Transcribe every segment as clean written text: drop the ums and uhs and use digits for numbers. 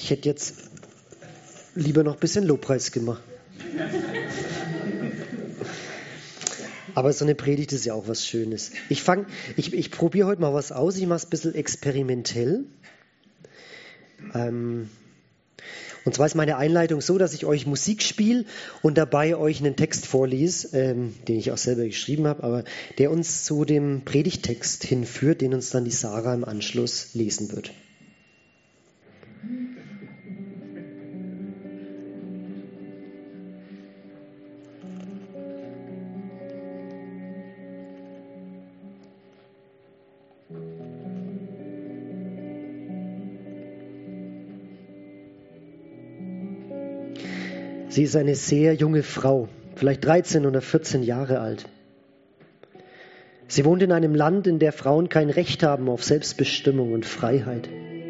Ich hätte jetzt lieber noch ein bisschen Lobpreis gemacht. Aber so eine Predigt ist ja auch was Schönes. Ich probiere heute mal was aus. Ich mache es ein bisschen experimentell. Und zwar ist meine Einleitung so, dass ich euch Musik spiele und dabei euch einen Text vorlese, den ich auch selber geschrieben habe, aber der uns zu dem Predigttext hinführt, den uns dann die Sarah im Anschluss lesen wird. Sie ist eine sehr junge Frau, vielleicht 13 oder 14 Jahre alt. Sie wohnt in einem Land, in dem Frauen kein Recht haben auf Selbstbestimmung und Freiheit.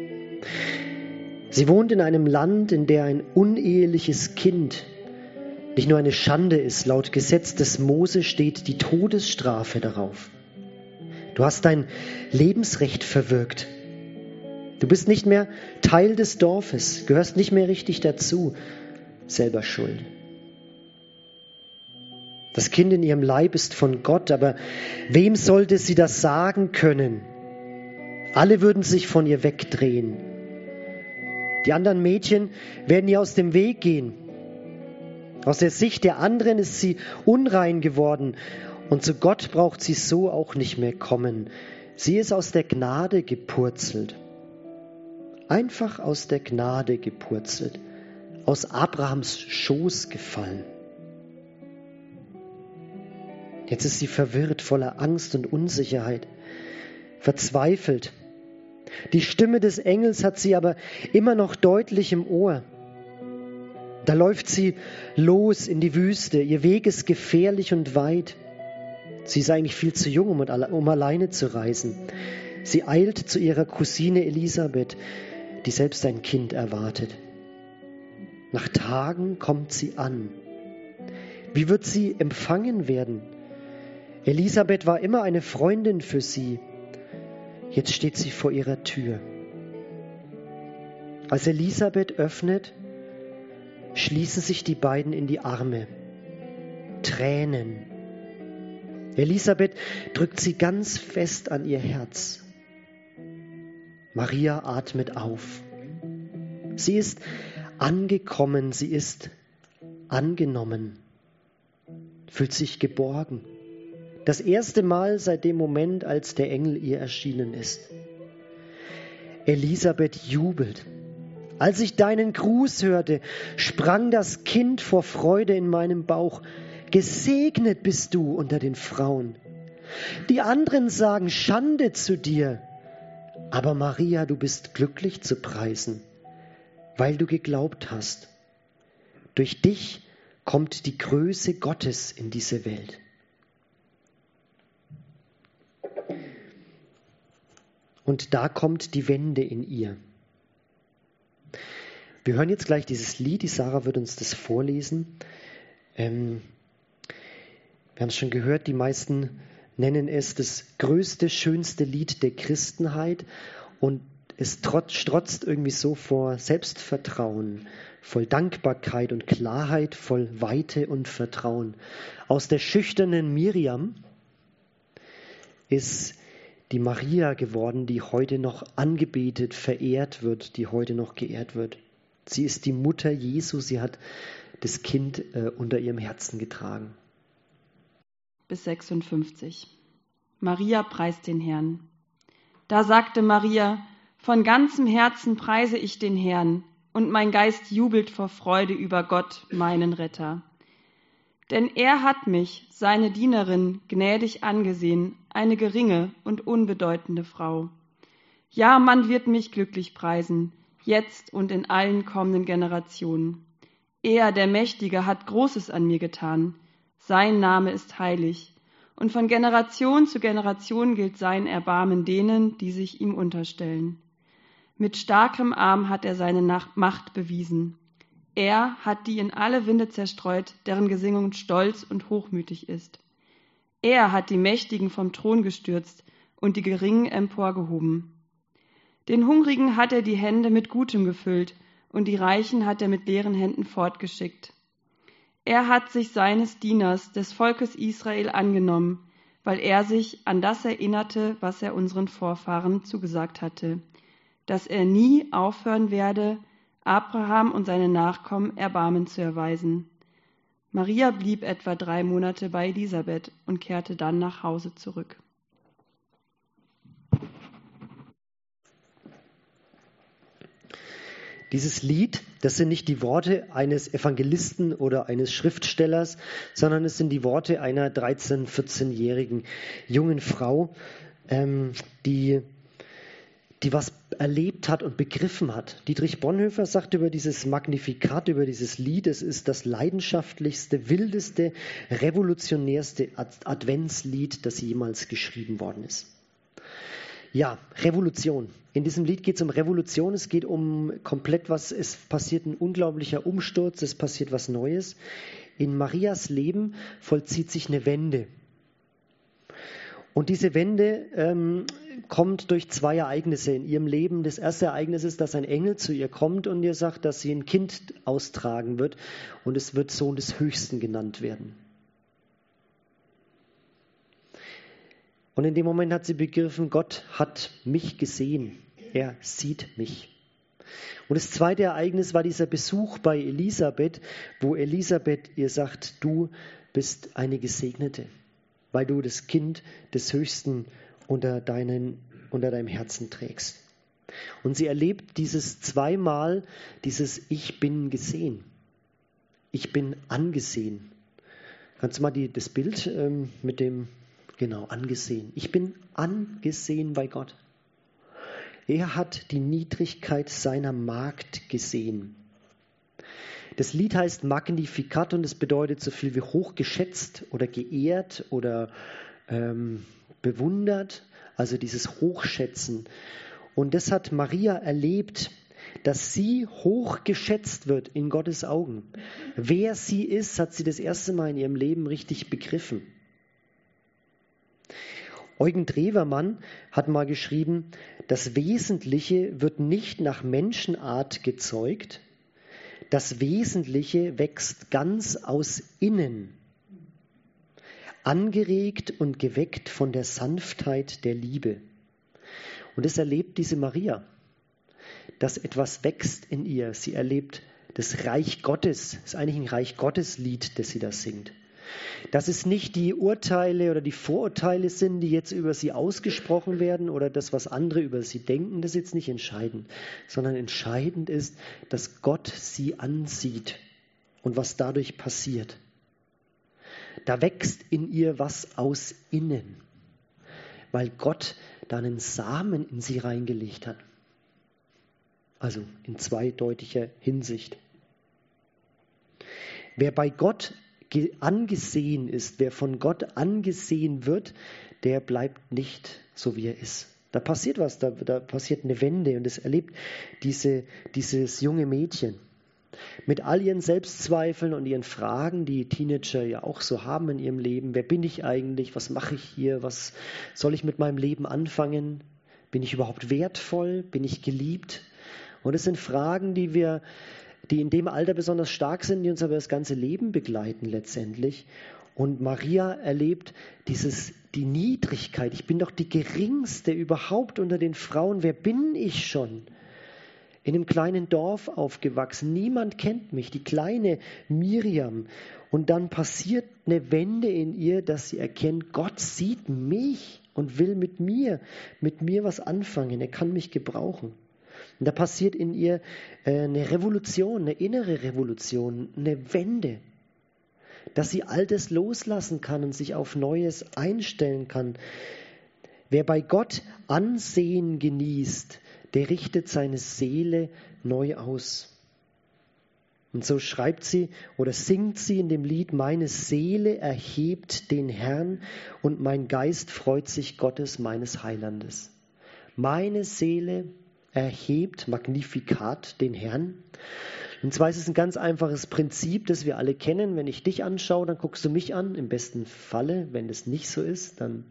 Sie wohnt in einem Land, in dem ein uneheliches Kind nicht nur eine Schande ist. Laut Gesetz des Mose steht die Todesstrafe darauf. Du hast dein Lebensrecht verwirkt. Du bist nicht mehr Teil des Dorfes, gehörst nicht mehr richtig dazu. Selber schuld. Das Kind in ihrem Leib ist von Gott, aber wem sollte sie das sagen können? Alle würden sich von ihr wegdrehen. Die anderen Mädchen werden ihr aus dem Weg gehen. Aus der Sicht der anderen ist sie unrein geworden und zu Gott braucht sie so auch nicht mehr kommen. Sie ist aus der Gnade gepurzelt. Einfach aus der Gnade gepurzelt. Aus Abrahams Schoß gefallen. Jetzt ist sie verwirrt, voller Angst und Unsicherheit, verzweifelt. Die Stimme des Engels hat sie aber immer noch deutlich im Ohr. Da läuft sie los in die Wüste. Ihr Weg ist gefährlich und weit. Sie ist eigentlich viel zu jung, um alleine zu reisen. Sie eilt zu ihrer Cousine Elisabeth, die selbst ein Kind erwartet. Nach Tagen kommt sie an. Wie wird sie empfangen werden? Elisabeth war immer eine Freundin für sie. Jetzt steht sie vor ihrer Tür. Als Elisabeth öffnet, schließen sich die beiden in die Arme. Tränen. Elisabeth drückt sie ganz fest an ihr Herz. Maria atmet auf. Sie ist angekommen, sie ist angenommen, fühlt sich geborgen. Das erste Mal seit dem Moment, als der Engel ihr erschienen ist. Elisabeth jubelt. Als ich deinen Gruß hörte, sprang das Kind vor Freude in meinem Bauch. Gesegnet bist du unter den Frauen. Die anderen sagen Schande zu dir. Aber Maria, du bist glücklich zu preisen, weil du geglaubt hast. Durch dich kommt die Größe Gottes in diese Welt. Und da kommt die Wende in ihr. Wir hören jetzt gleich dieses Lied, die Sarah wird uns das vorlesen. Wir haben es schon gehört, die meisten nennen es das größte, schönste Lied der Christenheit und es strotzt irgendwie so vor Selbstvertrauen, voll Dankbarkeit und Klarheit, voll Weite und Vertrauen. Aus der schüchternen Miriam ist die Maria geworden, die heute noch angebetet, verehrt wird, die heute noch geehrt wird. Sie ist die Mutter Jesu, sie hat das Kind unter ihrem Herzen getragen. Bis 56. Maria preist den Herrn. Da sagte Maria, von ganzem Herzen preise ich den Herrn, und mein Geist jubelt vor Freude über Gott, meinen Retter. Denn er hat mich, seine Dienerin, gnädig angesehen, eine geringe und unbedeutende Frau. Ja, man wird mich glücklich preisen, jetzt und in allen kommenden Generationen. Er, der Mächtige, hat Großes an mir getan. Sein Name ist heilig. Und von Generation zu Generation gilt sein Erbarmen denen, die sich ihm unterstellen. Mit starkem Arm hat er seine Macht bewiesen. Er hat die in alle Winde zerstreut, deren Gesinnung stolz und hochmütig ist. Er hat die Mächtigen vom Thron gestürzt und die Geringen emporgehoben. Den Hungrigen hat er die Hände mit Gutem gefüllt und die Reichen hat er mit leeren Händen fortgeschickt. Er hat sich seines Dieners, des Volkes Israel, angenommen, weil er sich an das erinnerte, was er unseren Vorfahren zugesagt hatte, dass er nie aufhören werde, Abraham und seine Nachkommen Erbarmen zu erweisen. Maria blieb etwa 3 Monate bei Elisabeth und kehrte dann nach Hause zurück. Dieses Lied, das sind nicht die Worte eines Evangelisten oder eines Schriftstellers, sondern es sind die Worte einer 13-, 14-jährigen jungen Frau, die was erlebt hat und begriffen hat. Dietrich Bonhoeffer sagt über dieses Magnificat, über dieses Lied, es ist das leidenschaftlichste, wildeste, revolutionärste Adventslied, das jemals geschrieben worden ist. Ja, Revolution. In diesem Lied geht es um Revolution, es geht um komplett was, es passiert ein unglaublicher Umsturz, es passiert was Neues. In Marias Leben vollzieht sich eine Wende. Und diese Wende kommt durch 2 Ereignisse in ihrem Leben. Das erste Ereignis ist, dass ein Engel zu ihr kommt und ihr sagt, dass sie ein Kind austragen wird und es wird Sohn des Höchsten genannt werden. Und in dem Moment hat sie begriffen, Gott hat mich gesehen. Er sieht mich. Und das zweite Ereignis war dieser Besuch bei Elisabeth, wo Elisabeth ihr sagt, du bist eine Gesegnete, weil du das Kind des Höchsten unter deinem Herzen trägst. Und sie erlebt dieses 2-mal, dieses Ich bin gesehen. Ich bin angesehen. Kannst du mal das Bild mit dem... Genau, angesehen. Ich bin angesehen bei Gott. Er hat die Niedrigkeit seiner Magd gesehen. Das Lied heißt Magnificat und es bedeutet so viel wie hochgeschätzt oder geehrt oder bewundert. Also dieses Hochschätzen. Und das hat Maria erlebt, dass sie hochgeschätzt wird in Gottes Augen. Wer sie ist, hat sie das erste Mal in ihrem Leben richtig begriffen. Eugen Drewermann hat mal geschrieben, das Wesentliche wird nicht nach Menschenart gezeugt, das Wesentliche wächst ganz aus innen, angeregt und geweckt von der Sanftheit der Liebe. Und das erlebt diese Maria, dass etwas wächst in ihr. Sie erlebt das Reich Gottes, das ist eigentlich ein Reich Gottes Lied, das sie da singt. Dass es nicht die Urteile oder die Vorurteile sind, die jetzt über sie ausgesprochen werden oder das, was andere über sie denken, das ist jetzt nicht entscheidend, sondern entscheidend ist, dass Gott sie ansieht und was dadurch passiert. Da wächst in ihr was aus innen, weil Gott da einen Samen in sie reingelegt hat. Also in zweideutiger Hinsicht. Wer bei Gott angesehen ist, wer von Gott angesehen wird, der bleibt nicht so, wie er ist. Da passiert was, da passiert eine Wende und es erlebt dieses junge Mädchen. Mit all ihren Selbstzweifeln und ihren Fragen, die Teenager ja auch so haben in ihrem Leben. Wer bin ich eigentlich? Was mache ich hier? Was soll ich mit meinem Leben anfangen? Bin ich überhaupt wertvoll? Bin ich geliebt? Und es sind Fragen, die in dem Alter besonders stark sind, die uns aber das ganze Leben begleiten letztendlich. Und Maria erlebt die Niedrigkeit. Ich bin doch die geringste überhaupt unter den Frauen. Wer bin ich schon? In einem kleinen Dorf aufgewachsen. Niemand kennt mich. Die kleine Miriam. Und dann passiert eine Wende in ihr, dass sie erkennt, Gott sieht mich und will mit mir was anfangen. Er kann mich gebrauchen. Und da passiert in ihr eine Revolution, eine innere Revolution, eine Wende, dass sie Altes loslassen kann und sich auf Neues einstellen kann. Wer bei Gott Ansehen genießt, der richtet seine Seele neu aus. Und so schreibt sie oder singt sie in dem Lied, meine Seele erhebt den Herrn und mein Geist freut sich Gottes, meines Heilandes. Meine Seele erhebt Magnificat den Herrn. Und zwar ist es ein ganz einfaches Prinzip, das wir alle kennen. Wenn ich dich anschaue, dann guckst du mich an. Im besten Falle, wenn das nicht so ist, dann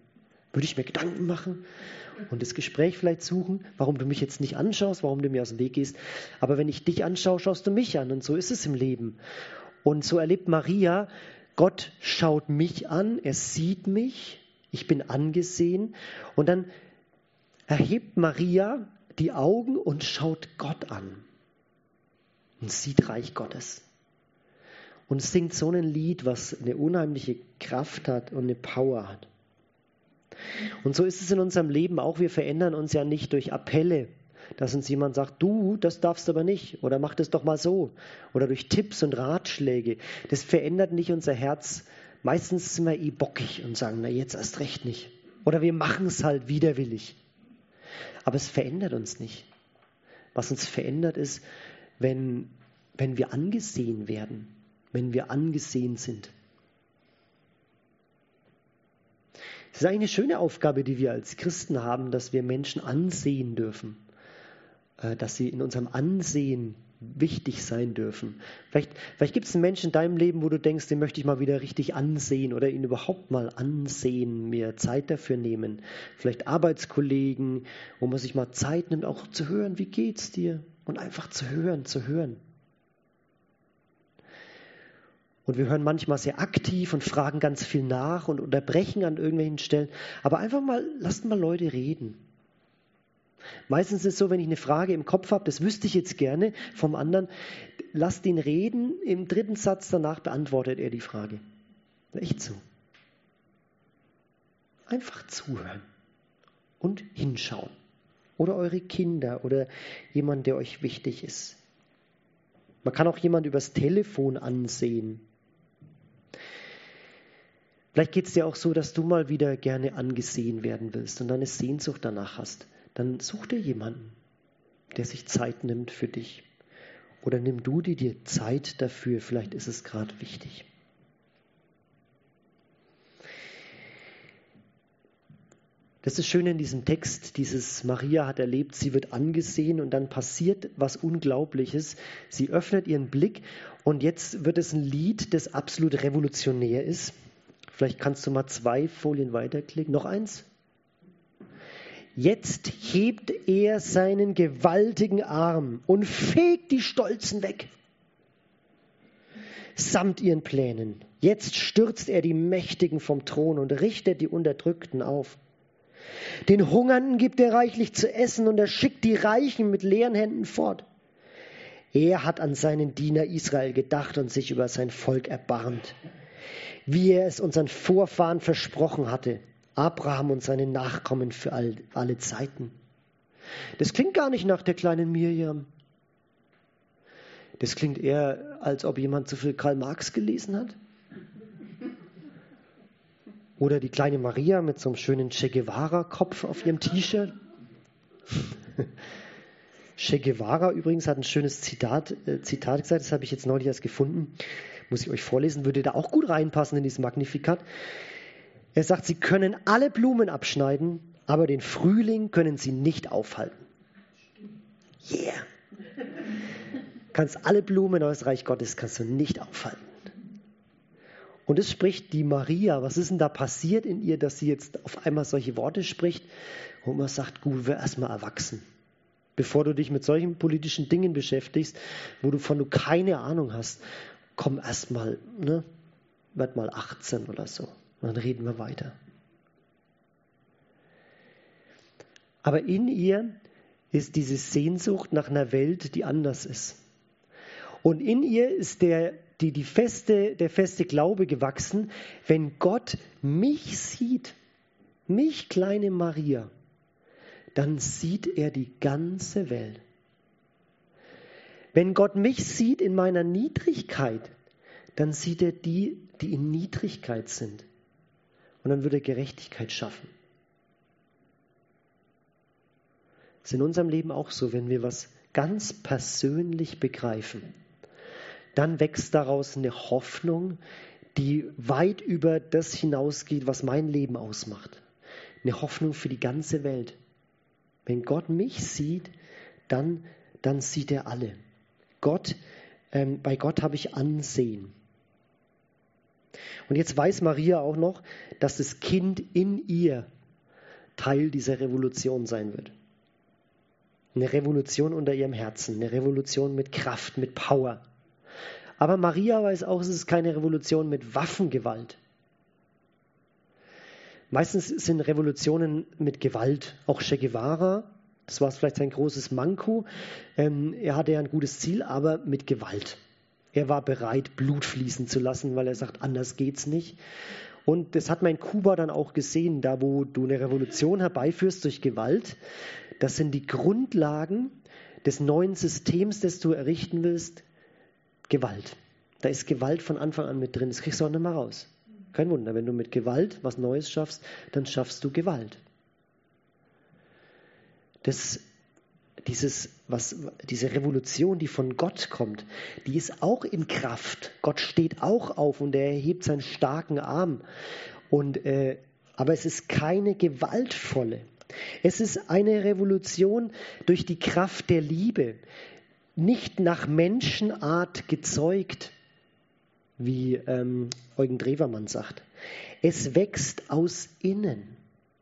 Würde ich mir Gedanken machen und das Gespräch vielleicht suchen, warum du mich jetzt nicht anschaust, warum du mir aus dem Weg gehst. Aber wenn ich dich anschaue, schaust du mich an. Und so ist es im Leben. Und so erlebt Maria, Gott schaut mich an, er sieht mich, ich bin angesehen. Und dann erhebt Maria die Augen und schaut Gott an und sieht Reich Gottes. Und singt so ein Lied, was eine unheimliche Kraft hat und eine Power hat. Und so ist es in unserem Leben auch. Wir verändern uns ja nicht durch Appelle, dass uns jemand sagt, du, das darfst aber nicht oder mach das doch mal so. Oder durch Tipps und Ratschläge. Das verändert nicht unser Herz. Meistens sind wir bockig und sagen, na jetzt erst recht nicht. Oder wir machen es halt widerwillig. Aber es verändert uns nicht. Was uns verändert ist, wenn wir angesehen werden, wenn wir angesehen sind. Es ist eigentlich eine schöne Aufgabe, die wir als Christen haben, dass wir Menschen ansehen dürfen, dass sie in unserem Ansehen wichtig sein dürfen. Vielleicht gibt es einen Menschen in deinem Leben, wo du denkst, den möchte ich mal wieder richtig ansehen oder ihn überhaupt mal ansehen, mir Zeit dafür nehmen. Vielleicht Arbeitskollegen, wo man sich mal Zeit nimmt, auch zu hören, wie geht's dir? Und einfach zu hören. Und wir hören manchmal sehr aktiv und fragen ganz viel nach und unterbrechen an irgendwelchen Stellen. Aber einfach mal, lasst mal Leute reden. Meistens ist es so, wenn ich eine Frage im Kopf habe, das wüsste ich jetzt gerne vom anderen, lasst ihn reden, im 3. Satz danach beantwortet er die Frage. Echt so. Einfach zuhören und hinschauen. Oder eure Kinder oder jemand, der euch wichtig ist. Man kann auch jemand übers Telefon ansehen. Vielleicht geht es dir auch so, dass du mal wieder gerne angesehen werden willst und dann eine Sehnsucht danach hast. Dann such dir jemanden, der sich Zeit nimmt für dich. Oder nimm du dir Zeit dafür, vielleicht ist es gerade wichtig. Das ist schön in diesem Text, dieses Maria hat erlebt, sie wird angesehen und dann passiert was Unglaubliches. Sie öffnet ihren Blick und jetzt wird es ein Lied, das absolut revolutionär ist. Vielleicht kannst du mal 2 Folien weiterklicken. Noch eins. Jetzt hebt er seinen gewaltigen Arm und fegt die Stolzen weg. Samt ihren Plänen. Jetzt stürzt er die Mächtigen vom Thron und richtet die Unterdrückten auf. Den Hungernden gibt er reichlich zu essen und er schickt die Reichen mit leeren Händen fort. Er hat an seinen Diener Israel gedacht und sich über sein Volk erbarmt, wie er es unseren Vorfahren versprochen hatte, Abraham und seine Nachkommen für alle Zeiten. Das klingt gar nicht nach der kleinen Mirjam. Das klingt eher, als ob jemand zu viel Karl Marx gelesen hat. Oder die kleine Maria mit so einem schönen Che Guevara-Kopf auf ihrem T-Shirt. Che Guevara übrigens hat ein schönes Zitat gesagt, das habe ich jetzt neulich erst gefunden. Muss ich euch vorlesen, würde da auch gut reinpassen in dieses Magnificat. Er sagt, sie können alle Blumen abschneiden, aber den Frühling können sie nicht aufhalten. Yeah! Kannst alle Blumen aus Reich Gottes kannst du nicht aufhalten. Und es spricht die Maria. Was ist denn da passiert in ihr, dass sie jetzt auf einmal solche Worte spricht? Und man sagt, gut, wir erstmal erwachsen. Bevor du dich mit solchen politischen Dingen beschäftigst, wovon du keine Ahnung hast, komm erstmal, werd mal 18 oder so. Und dann reden wir weiter. Aber in ihr ist diese Sehnsucht nach einer Welt, die anders ist. Und in ihr ist der feste Glaube gewachsen, wenn Gott mich sieht, mich kleine Maria, dann sieht er die ganze Welt. Wenn Gott mich sieht in meiner Niedrigkeit, dann sieht er die in Niedrigkeit sind. Und dann wird er Gerechtigkeit schaffen. Das ist in unserem Leben auch so, wenn wir was ganz persönlich begreifen, dann wächst daraus eine Hoffnung, die weit über das hinausgeht, was mein Leben ausmacht. Eine Hoffnung für die ganze Welt. Wenn Gott mich sieht, dann sieht er alle. Bei Gott habe ich Ansehen. Und jetzt weiß Maria auch noch, dass das Kind in ihr Teil dieser Revolution sein wird. Eine Revolution unter ihrem Herzen, eine Revolution mit Kraft, mit Power. Aber Maria weiß auch, es ist keine Revolution mit Waffengewalt. Meistens sind Revolutionen mit Gewalt. Auch Che Guevara, das war vielleicht sein großes Manko. Er hatte ja ein gutes Ziel, aber mit Gewalt. Er war bereit, Blut fließen zu lassen, weil er sagt, anders geht's nicht. Und das hat man in Kuba dann auch gesehen, da wo du eine Revolution herbeiführst durch Gewalt. Das sind die Grundlagen des neuen Systems, das du errichten willst, Gewalt. Da ist Gewalt von Anfang an mit drin. Das kriegst du auch nicht mehr raus. Kein Wunder, wenn du mit Gewalt was Neues schaffst, dann schaffst du Gewalt. Diese Revolution, die von Gott kommt, die ist auch in Kraft. Gott steht auch auf und er erhebt seinen starken Arm. Aber es ist keine gewaltvolle. Es ist eine Revolution durch die Kraft der Liebe, nicht nach Menschenart gezeugt, wie Eugen Drewermann sagt. Es wächst aus innen.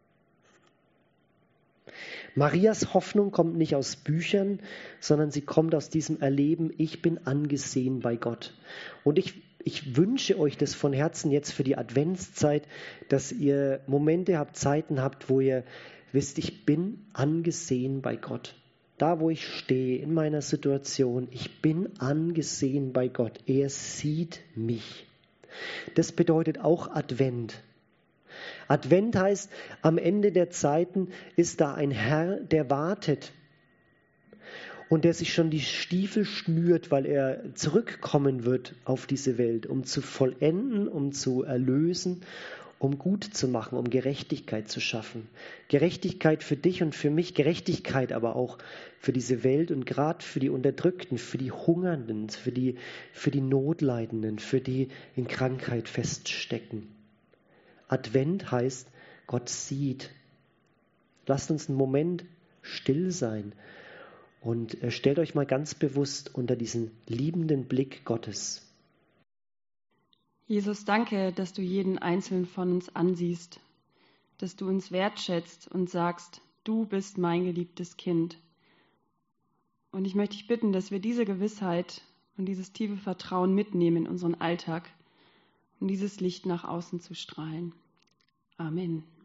Marias Hoffnung kommt nicht aus Büchern, sondern sie kommt aus diesem Erleben, ich bin angesehen bei Gott. Und ich wünsche euch das von Herzen jetzt für die Adventszeit, dass ihr Momente habt, Zeiten habt, wo ihr wisst, ich bin angesehen bei Gott. Da, wo ich stehe, in meiner Situation, ich bin angesehen bei Gott. Er sieht mich. Das bedeutet auch Advent. Advent heißt, am Ende der Zeiten ist da ein Herr, der wartet und der sich schon die Stiefel schnürt, weil er zurückkommen wird auf diese Welt, um zu vollenden, um zu erlösen, um gut zu machen, um Gerechtigkeit zu schaffen. Gerechtigkeit für dich und für mich, Gerechtigkeit aber auch für diese Welt und gerade für die Unterdrückten, für die Hungernden, für die Notleidenden, für die in Krankheit feststecken. Advent heißt, Gott sieht. Lasst uns einen Moment still sein und stellt euch mal ganz bewusst unter diesen liebenden Blick Gottes. Jesus, danke, dass du jeden Einzelnen von uns ansiehst, dass du uns wertschätzt und sagst, du bist mein geliebtes Kind. Und ich möchte dich bitten, dass wir diese Gewissheit und dieses tiefe Vertrauen mitnehmen in unseren Alltag, um dieses Licht nach außen zu strahlen. Amen.